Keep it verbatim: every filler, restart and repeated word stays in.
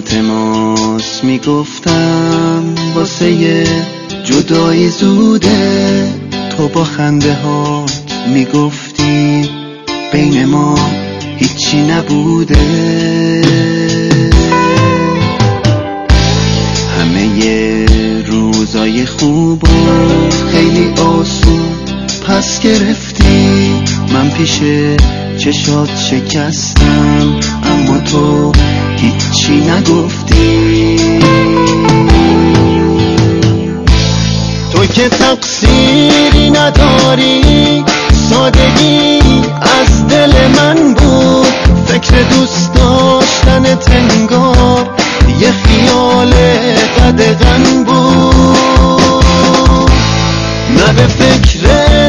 التماس میگفتم واسه جدایی زوده، تو با خنده ها میگفتی بین ما هیچی نبوده. همه روزای خوبو خیلی آسون پس گرفتی، من پیش چشات شکستم اما تو هیچی نگفتی. تو که تقصیری نداری، سادگی از دل من بود، فکر دوست داشتن تنگار یه خیال قدغن بود. نه به فکر